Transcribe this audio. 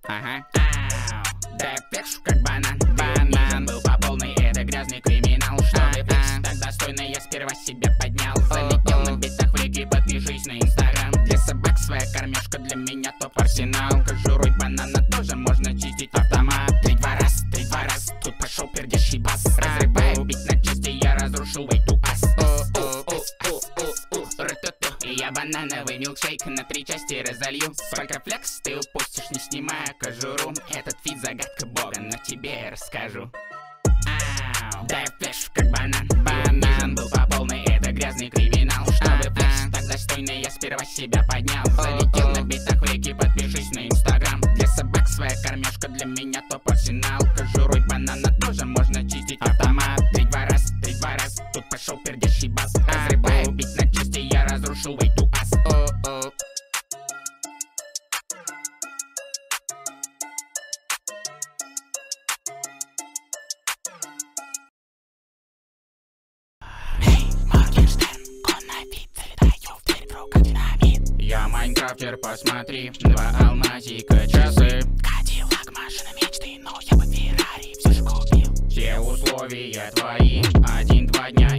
Ага. Да я пляшу как банан. Банан был по полной, это грязный криминал. Чтобы пляж так достойно, я сперва себя поднял. Залетел на битах в реки, подпишись на инстаграм. Для собак своя кормежка, для меня топ-арсенал. Кожурой банана тоже можно чистить автомат. 3-2 раз, тут пошел пердящий бас. Разрываю бить на части, я разрушил way to us. И я банановый милкшейк на 3 части разолью. Сколько флекс ты упустишь, не снимая кожуру. Этот фит загадка бога, но тебе я расскажу. Да я флеш как банан. Банан был по полной, это грязный криминал. Чтобы флеш так достойно, я сперва себя поднял. Залетел на битах в реки, подпишись на инстаграм. Для собак своя кормежка, для меня топ-арсенал. Кожурой банана тоже можно чистить автомат. 3-2 раз, тут пошел пердящий бас. Разрываю бить на части, я разрушил way to us. Я майнкрафтер, посмотри, 2 алмазика, часы. Кадиллак, машина мечты, но я бы Феррари все же купил. Все условия твои, 1-2 дня